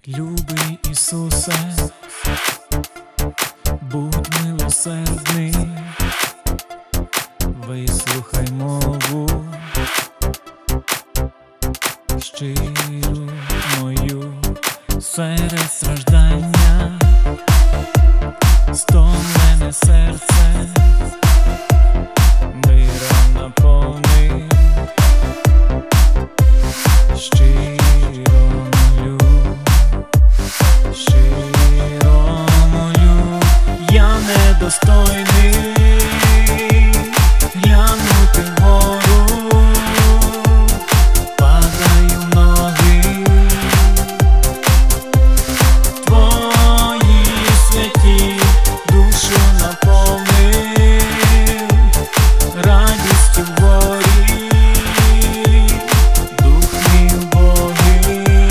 Любий Ісусе, будь милосердний, вислухай мову щиру мою серед страждання, стомлене серце миром наповни, щиро молю, я недостойний глянути вгору, падаю в ноги твої святі, душу наповнив радістю вгорі, дух мій убогий,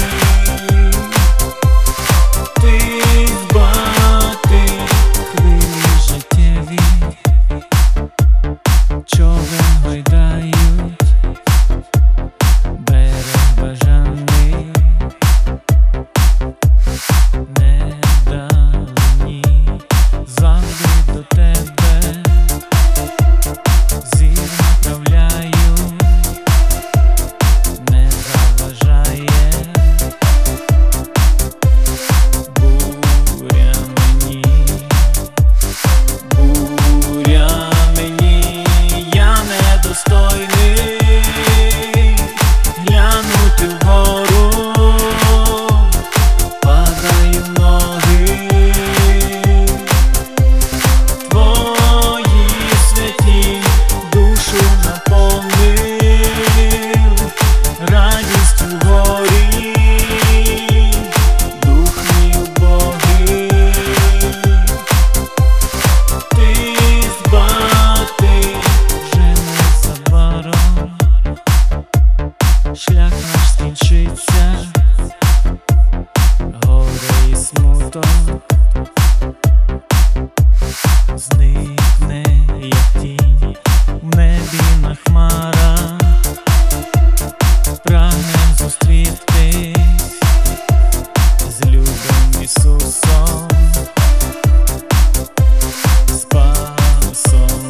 ти збати хвилі життєві, човен гойдають, берег бажаний, не вдалині, завжди до тебе зір направляю, не заважає буря мені, я недостойний глянути вгору, падаю в ноги твої святі, душу наповнив радістю вгорі, дух мій убогий, ти збати вже незабаром, шлях наш скінчиться, горе і смуток зникне, як тінь в небі на хмарах, прагнем зустрітись з любим Ісусом, Спасом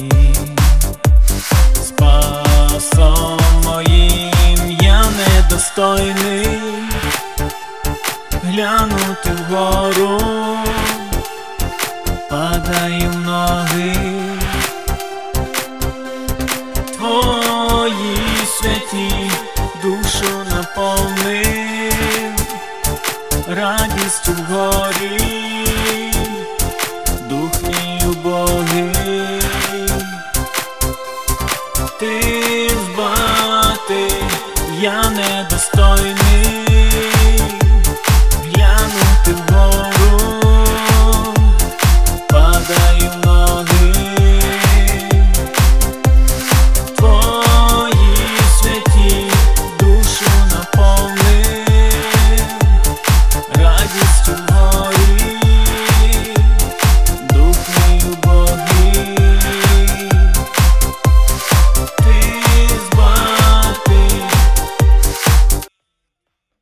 моїм, я недостойний глянути вгору, падаю в ноги твої святі, душу наповнив радістю вгорі, дух мій убогий, ти збати, я недостойний